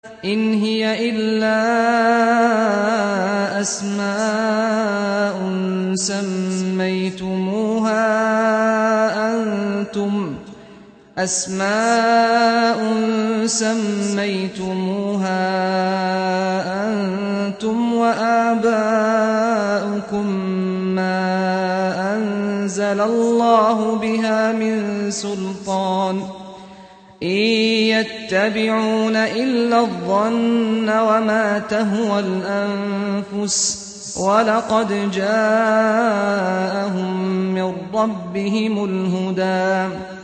إن هي إلا أسماء سميتموها أنتم وآباؤكم ما أنزل الله بها من سلطان إن يتبعون إلا الظن وما تهوى الأنفس ولقد جاءهم من ربهم الهدى